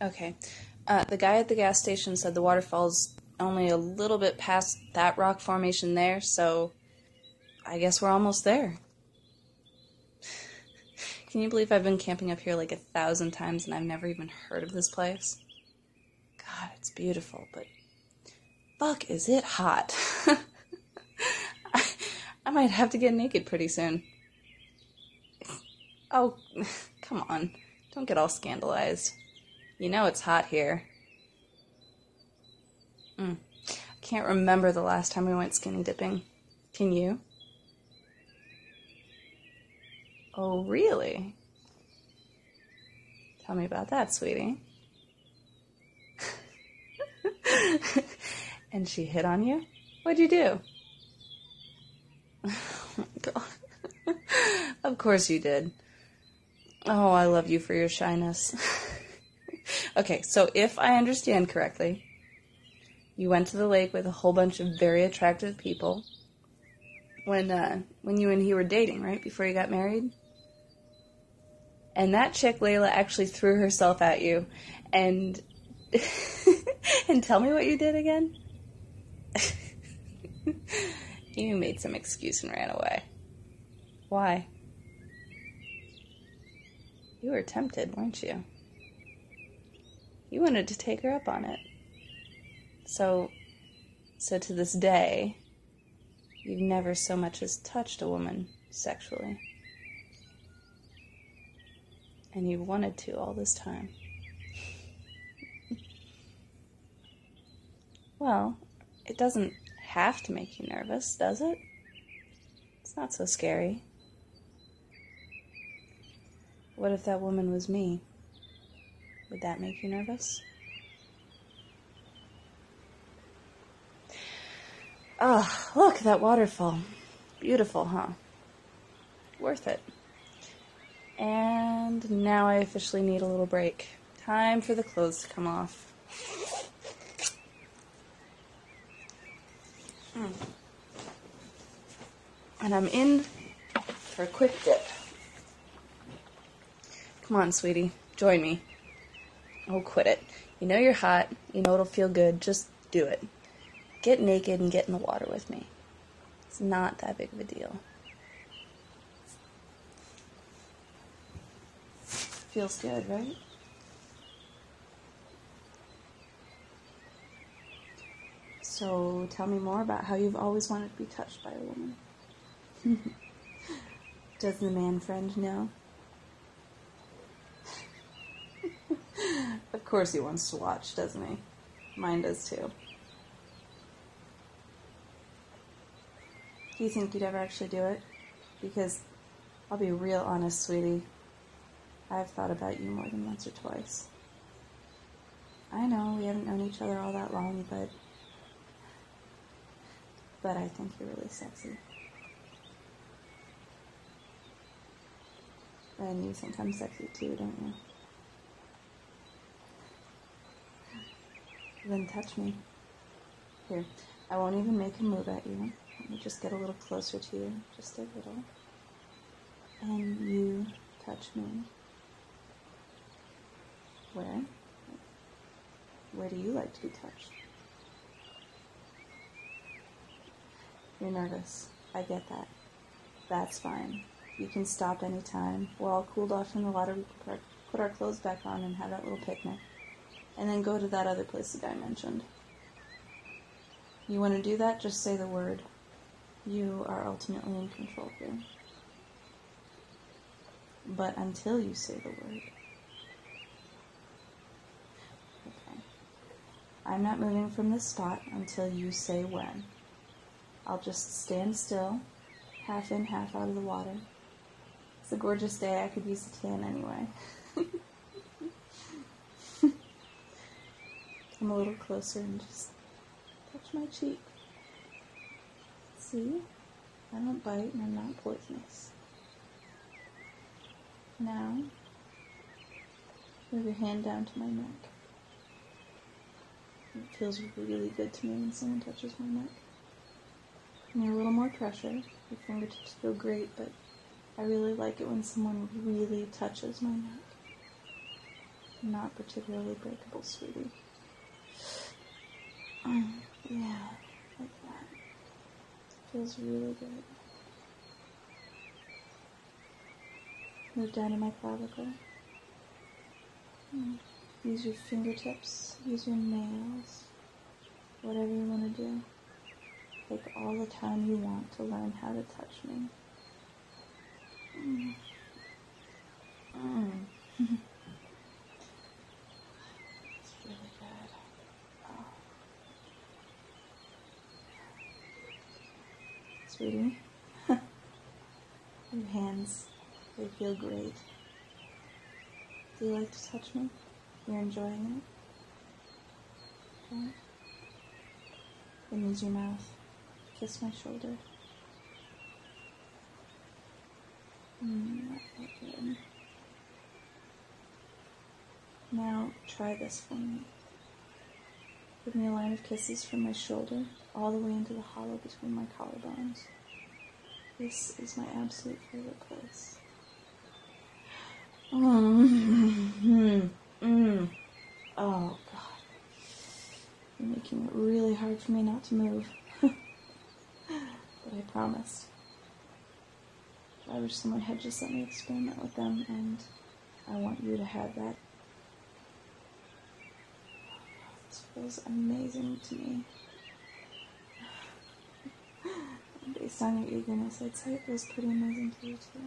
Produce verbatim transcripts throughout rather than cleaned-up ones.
Okay. Uh, the guy at the gas station said the waterfall's only a little bit past that rock formation there, so I guess we're almost there. Can you believe I've been camping up here like a thousand times and I've never even heard of this place? God, it's beautiful, but fuck, is it hot. I, I might have to get naked pretty soon. Oh, come on. Don't get all scandalized. You know it's hot here. Mm. I can't remember the last time we went skinny dipping. Can you? Oh, really? Tell me about that, sweetie. And she hit on you? What'd you do? Oh my God. Of course you did. Oh, I love you for your shyness. Okay, so if I understand correctly, you went to the lake with a whole bunch of very attractive people when uh, when you and he were dating, right? Before you got married? And that chick, Layla, actually threw herself at you. And and tell me what you did again? You made some excuse and ran away. Why? You were tempted, weren't you? You wanted to take her up on it. So, so to this day, you've never so much as touched a woman sexually. And you wanted to all this time. Well, it doesn't have to make you nervous, does it? It's not so scary. What if that woman was me? Would that make you nervous? Oh, look, that waterfall. Beautiful, huh? Worth it. And now I officially need a little break. Time for the clothes to come off. Mm. And I'm in for a quick dip. Come on, sweetie. Join me. Oh, quit it. You know you're hot. You know it'll feel good. Just do it. Get naked and get in the water with me. It's not that big of a deal. Feels good, right? So tell me more about how you've always wanted to be touched by a woman. Does the man friend know? Of course he wants to watch, doesn't he? Mine does too. Do you think you'd ever actually do it? Because I'll be real honest, sweetie. I've thought about you more than once or twice. I know we haven't known each other all that long, but but I think you're really sexy. And you think I'm sexy too, don't you? Then touch me. Here, I won't even make a move at you. Let me just get a little closer to you, just a little. And you touch me. Where? Where do you like to be touched? You're nervous. I get that. That's fine. You can stop anytime. We're all cooled off in the water. We can put our, put our clothes back on and have that little picnic. And then go to that other place the guy mentioned. You want to do that? Just say the word. You are ultimately in control here. But until you say the word. Okay. I'm not moving from this spot until you say when. I'll just stand still, half in, half out of the water. It's a gorgeous day. I could use a tan anyway. Come a little closer and just touch my cheek. See? I don't bite and I'm not poisonous. Now, move your hand down to my neck. It feels really good to me when someone touches my neck. Need a little more pressure. Your fingertips feel great, but I really like it when someone really touches my neck. Not particularly breakable, sweetie. Mm, yeah, like that. Feels really good. Move down to my clavicle. Mm. Use your fingertips, use your nails, whatever you want to do. Take all the time you want to learn how to touch me. Mm. Mm. It's really good. Oh. Sweetie, your hands, they feel great. Do you like to touch me? You're enjoying it? Okay. Then use your mouth. Kiss my shoulder. Mm, that felt good. Now try this for me. Give me a line of kisses from my shoulder all the way into the hollow between my collarbones. This is my absolute favorite place. Mm. Mm. Oh, God. You're making it really hard for me not to move. But I promised. I wish someone had just let me experiment with them, and I want you to have that. This feels amazing to me. Based on your eagerness, I'd say it feels pretty amazing to you, too.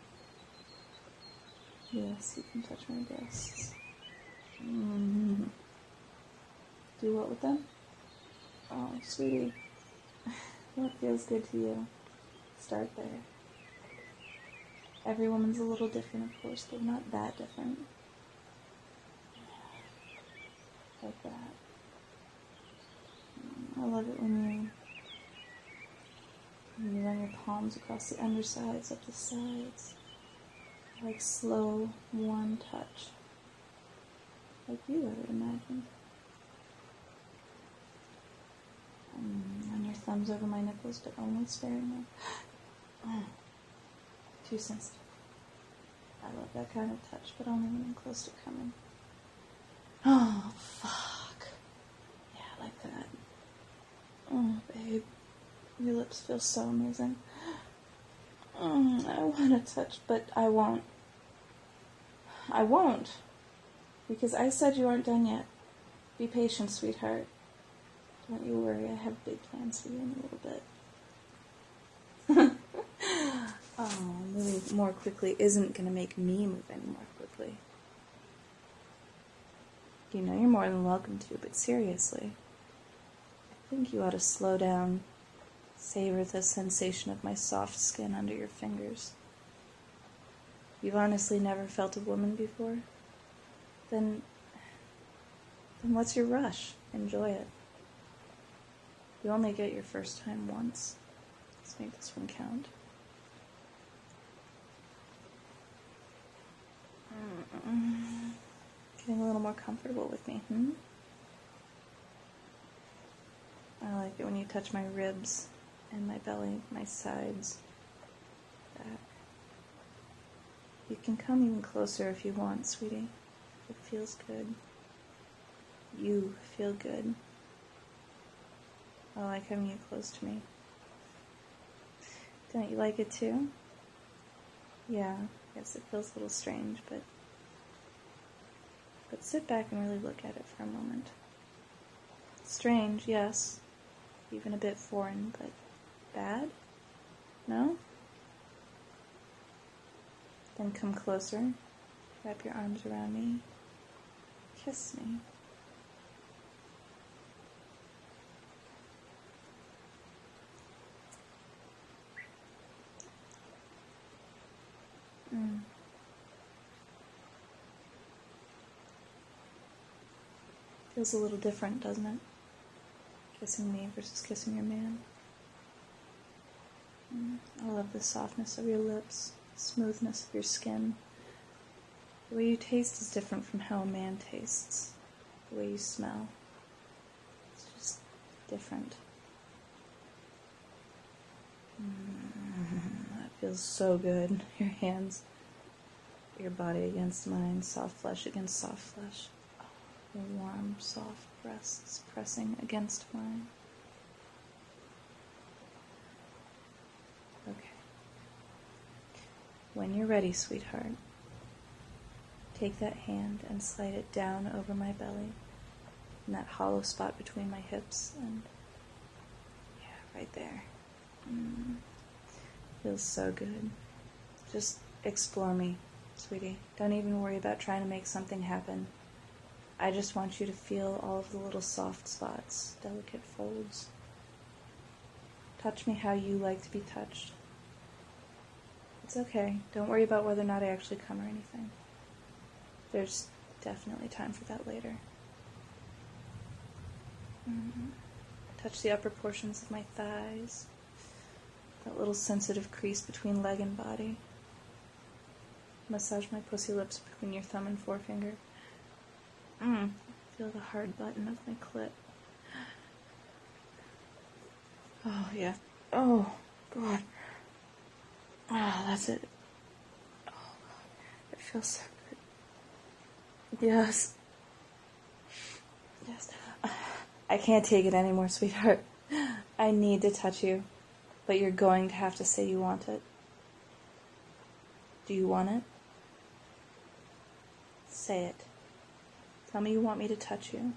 Yes, you can touch my breasts. Mm-hmm. Do what with them? Oh, sweetie. What feels good to you? Start there. Every woman's a little different, of course, but not that different. Like that. I love it when you, when you run your palms across the undersides, up the sides. Like slow, warm touch. Like you, I would imagine. Um, run your thumbs over my nipples, but only sparingly. Oh, too sensitive. I love that kind of touch, but only when I'm close to coming. Oh, fuck. Yeah, like that. Oh, babe. Your lips feel so amazing. Mm, I want to touch, but I won't. I won't. Because I said you aren't done yet. Be patient, sweetheart. Don't you worry, I have big plans for you in a little bit. Oh, moving more quickly isn't going to make me move any more quickly. You know you're more than welcome to, but seriously, I think you ought to slow down. Savor the sensation of my soft skin under your fingers. You've honestly never felt a woman before? Then, then what's your rush? Enjoy it. You only get your first time once. Let's make this one count. Mm-mm. Getting a little more comfortable with me, hmm? I like it when you touch my ribs and my belly, my sides, back. You can come even closer if you want, sweetie. It feels good. You feel good. I like having you close to me. Don't you like it too? Yeah, yes, it feels a little strange, but but sit back and really look at it for a moment. Strange, yes. Even a bit foreign, but bad? No? Then come closer. Wrap your arms around me. Kiss me. Mm. Feels a little different, doesn't it? Kissing me versus kissing your man. Mm. I love the softness of your lips, the smoothness of your skin. The way you taste is different from how a man tastes. The way you smell. It's just different. Mm. That feels so good. Your hands, your body against mine, soft flesh against soft flesh. Your warm, soft breasts pressing against mine. Okay. When you're ready, sweetheart, take that hand and slide it down over my belly, in that hollow spot between my hips, and yeah, right there. Mm. Feels so good. Just explore me, sweetie. Don't even worry about trying to make something happen. I just want you to feel all of the little soft spots, delicate folds. Touch me how you like to be touched. It's okay. Don't worry about whether or not I actually come or anything. There's definitely time for that later. Mm-hmm. Touch the upper portions of my thighs. That little sensitive crease between leg and body. Massage my pussy lips between your thumb and forefinger. Mm. Feel the hard button of my clit. Oh, yeah. Oh, God. Oh, that's it. Oh, God. It feels so good. Yes. Yes. I can't take it anymore, sweetheart. I need to touch you. But you're going to have to say you want it. Do you want it? Say it. Tell me you want me to touch you.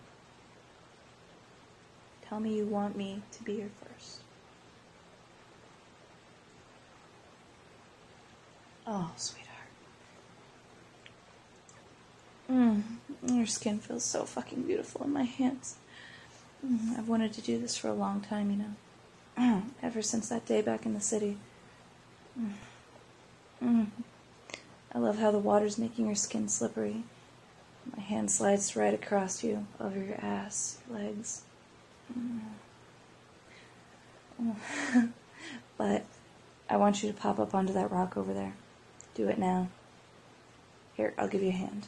Tell me you want me to be your first. Oh, sweetheart. Mm, your skin feels so fucking beautiful in my hands. Mm, I've wanted to do this for a long time, you know. Mm, ever since that day back in the city. Mm. Mm. I love how the water's making your skin slippery. My hand slides right across you, over your ass, legs. Mm. Mm. But I want you to pop up onto that rock over there. Do it now. Here, I'll give you a hand.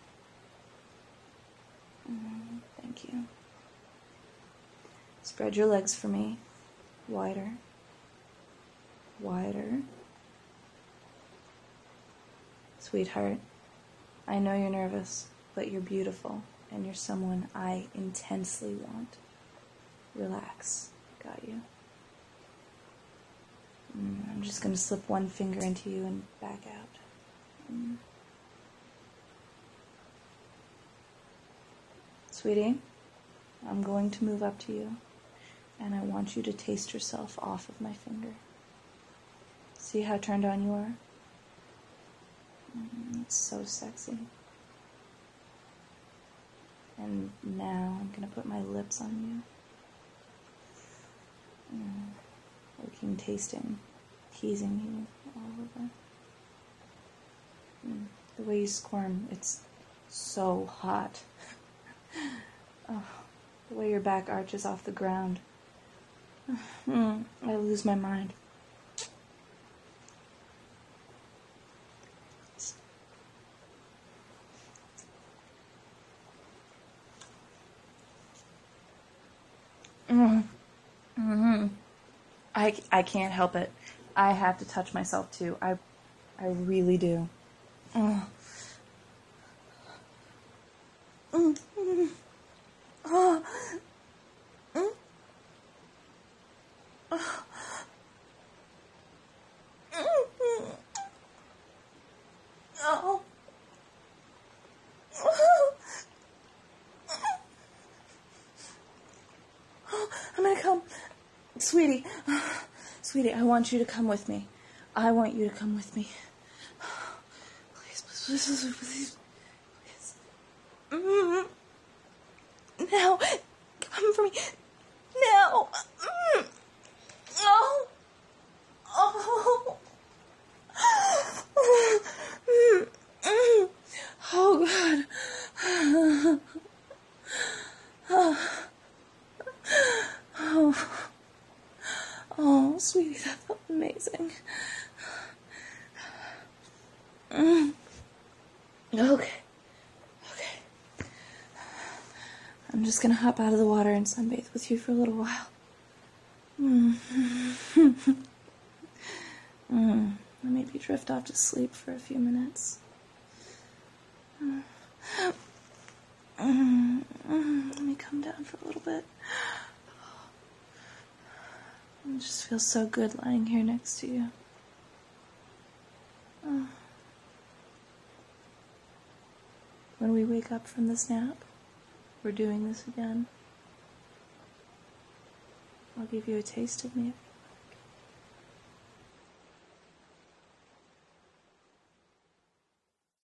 Mm, thank you. Spread your legs for me. Wider. Wider. Sweetheart, I know you're nervous, but you're beautiful, and you're someone I intensely want. Relax. Got you. Mm, I'm just going to slip one finger into you and back out. Mm. Sweetie, I'm going to move up to you, and I want you to taste yourself off of my finger. See how turned on you are? Mm, it's so sexy. And now I'm going to put my lips on you. Mm. Looking, tasting, teasing you all over. Mm. The way you squirm, it's so hot. Oh, the way your back arches off the ground. Mm. I lose my mind. Mm. Mm-hmm. I, I can't help it. I have to touch myself too. I I really do. Mm. Mm. Mm. Oh. Mm. Oh. Mm. Oh. I'm gonna come. Sweetie, sweetie, I want you to come with me. I want you to come with me. Please, please, please, please, please. Mm. Now, come for me. Now. Mm. Oh. Oh. Mm. Mm. Oh, God. Oh. Oh. Oh, sweetie, that felt amazing. Mm. Okay. Okay. I'm just gonna hop out of the water and sunbathe with you for a little while. Mm. Mm. Maybe drift off to sleep for a few minutes. Let me come down for a little bit. It just feels so good lying here next to you. When we wake up from this nap, we're doing this again. I'll give you a taste of me